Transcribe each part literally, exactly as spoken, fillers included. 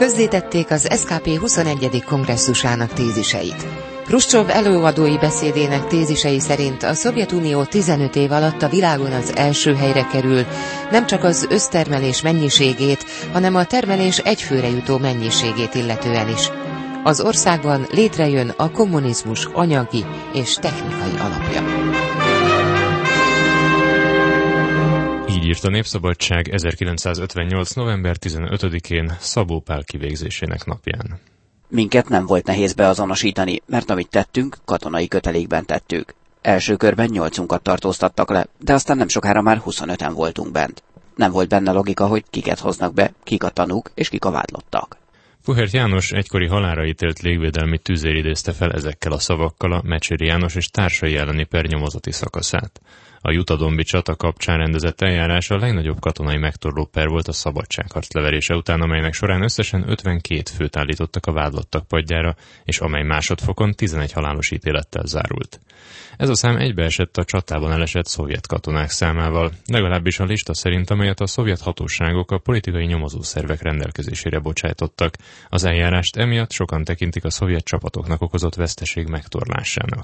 Közzétették az es ká pé huszonegyedik kongresszusának téziseit. Hruscsov előadói beszédének tézisei szerint a Szovjetunió tizenöt év alatt a világon az első helyre kerül, nem csak az össztermelés mennyiségét, hanem a termelés egyfőre jutó mennyiségét illetően is. Az országban létrejön a kommunizmus anyagi és technikai alapja. Így írt a Népszabadság ezerkilencszázötvennyolc. november tizenötödikén Szabó Pál kivégzésének napján. Minket nem volt nehéz beazonosítani, mert amit tettünk, katonai kötelékben tettük. Első körben nyolcunkat tartóztattak le, de aztán nem sokára már huszonöten voltunk bent. Nem volt benne logika, hogy kiket hoznak be, kik a tanúk és kik a vádlottak. Puhert János egykori halálra ítélt légvédelmi tüzér idézte fel ezekkel a szavakkal a Mecséri János és társai elleni per nyomozati szakaszát. A Jutadombi csata kapcsán rendezett eljárás a legnagyobb katonai megtorló per volt a szabadságharc leverése után, amelynek során összesen ötvenkét főt állítottak a vádlottak padjára, és amely másodfokon tizenegy halálos ítélettel zárult. Ez a szám egybeesett a csatában elesett szovjet katonák számával, legalábbis a lista szerint, amelyet a szovjet hatóságok a politikai nyomozószervek rendelkezésére bocsájtottak. Az eljárást emiatt sokan tekintik a szovjet csapatoknak okozott veszteség megtorlásának.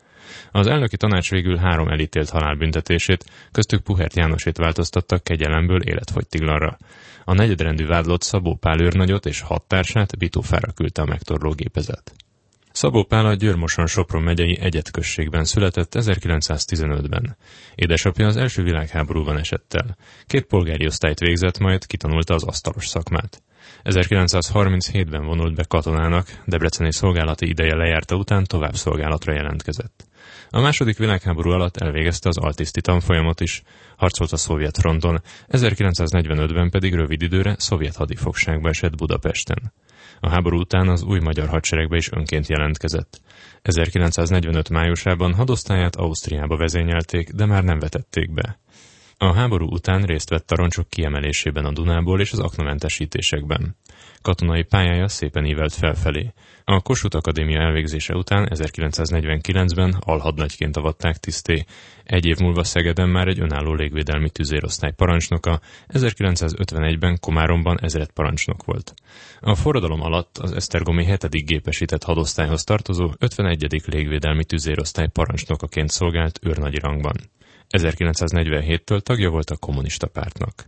Az elnöki tanács végül három elítélt halálbüntetését, köztük Puhert Jánosét változtattak kegyelemből életfogytiglanra. A negyedrendű vádlott Szabó Pál őrnagyot és hat társát Bitófára küldte a megtorló gépezet. Szabó Pál a Győr-Moson-Sopron megyei Egyedközségben született ezerkilencszáztizenötben. Édesapja az első világháborúban esett el. Két polgári osztályt végzett, majd kitanulta az asztalos szakmát. ezerkilencszázharminchétben vonult be katonának, debreceni szolgálati ideje lejárta után tovább szolgálatra jelentkezett. A második világháború alatt elvégezte az altiszti tanfolyamot is, harcolt a szovjet fronton, ezerkilencszáznegyvenötben pedig rövid időre szovjet hadifogságba esett Budapesten. A háború után az új magyar hadseregbe is önként jelentkezett. ezerkilencszáznegyvenöt májusában hadosztályát Ausztriába vezényelték, de már nem vetették be. A háború után részt vett a roncsok kiemelésében a Dunából és az aknamentesítésekben. Katonai pályája szépen ívelt felfelé. A Kossuth Akadémia elvégzése után ezerkilencszáznegyvenkilencben alhadnagyként avatták tiszté. Egy év múlva Szegeden már egy önálló légvédelmi tüzérosztály parancsnoka, ezerkilencszázötvenegyben Komáromban ezredparancsnok volt. A forradalom alatt az esztergomi hetedik gépesített hadosztályhoz tartozó ötvenegyedik légvédelmi tüzérosztály parancsnokaként szolgált őrnagyi rangban. ezerkilencszáznegyvenhéttől tagja volt a kommunista pártnak.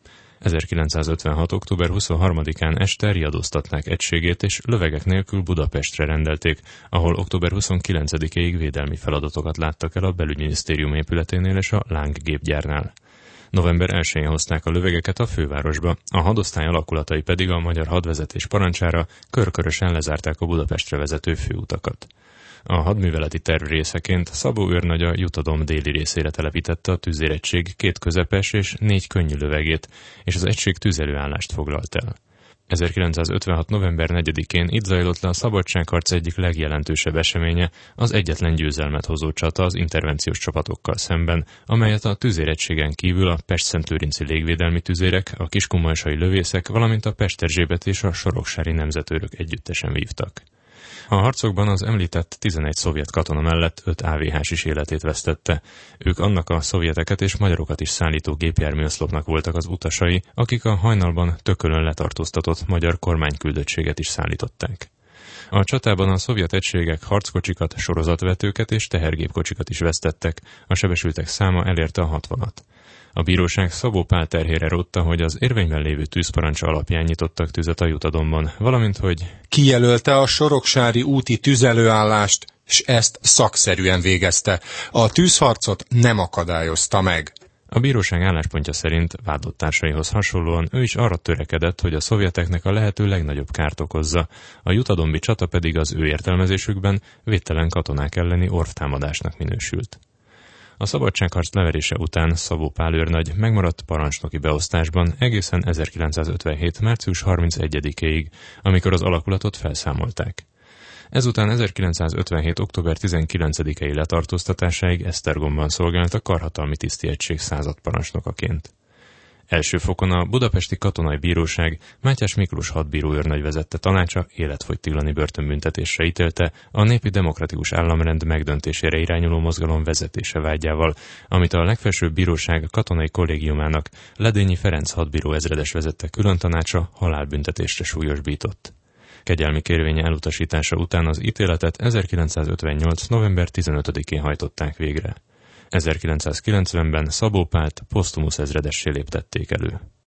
ezerkilencszázötvenhat. október huszonharmadikán este riadóztatnák egységét, és lövegek nélkül Budapestre rendelték, ahol október huszonkilencedikéig védelmi feladatokat láttak el a belügyminisztérium épületénél és a Láng gépgyárnál. November elsején hozták a lövegeket a fővárosba, a hadosztály alakulatai pedig a magyar hadvezetés parancsára körkörösen lezárták a Budapestre vezető főutakat. A hadműveleti terv részeként Szabó őrnagy a Jutadom déli részére telepítette a tüzéregység két közepes és négy könnyű lövegét, és az egység tüzelőállást foglalt el. ezerkilencszázötvenhat. november negyedikén itt zajlott le a szabadságharc egyik legjelentősebb eseménye, az egyetlen győzelmet hozó csata az intervenciós csapatokkal szemben, amelyet a tüzéregységen kívül a Pest-Szentlőrinci légvédelmi tüzérek, a kiskunmalsai lövészek, valamint a Pesterzsébet és a soroksári nemzetőrök együttesen vívtak. A harcokban az említett tizenegy szovjet katona mellett öt á vé hás is életét vesztette. Ők annak a szovjeteket és magyarokat is szállító gépjárműoszlopnak voltak az utasai, akik a hajnalban Tökölön letartóztatott magyar kormányküldöttséget is szállították. A csatában a szovjet egységek harckocsikat, sorozatvetőket és tehergépkocsikat is vesztettek, a sebesültek száma elérte a hatvanat. A bíróság Szabó Pál terhére rótta, hogy az érvényben lévő tűzparancs alapján nyitottak tüzet a Jutadomban, valamint hogy kijelölte a soroksári úti tüzelőállást, és ezt szakszerűen végezte. A tűzharcot nem akadályozta meg. A bíróság álláspontja szerint vádlott társaihoz hasonlóan ő is arra törekedett, hogy a szovjeteknek a lehető legnagyobb kárt okozza, a jutadombi csata pedig az ő értelmezésükben védtelen katonák elleni orvtámadásnak minősült. A szabadságharc leverése után Szabó Pál őrnagy megmaradt parancsnoki beosztásban egészen ezerkilencszázötvenhét. március harmincegyedikéig, amikor az alakulatot felszámolták. Ezután ezerkilencszázötvenhét. október tizenkilencedikei letartóztatásáig Esztergomban szolgált a karhatalmi tiszti egység századparancsnokaként. Első fokon a Budapesti Katonai Bíróság Mátyás Miklós hadbíró őrnagy vezette tanácsa életfogytiglani börtönbüntetésre ítélte a népi demokratikus államrend megdöntésére irányuló mozgalom vezetése vágyával, amit a legfelsőbb bíróság katonai kollégiumának Ledényi Ferenc hadbíró ezredes vezette külön tanácsa halálbüntetésre súlyosbított. Kegyelmi kérvénye elutasítása után az ítéletet ezerkilencszázötvennyolc november tizenötödikén hajtották végre. ezerkilencszázkilencvenben Szabó Pált posztumusz ezredessé léptették elő.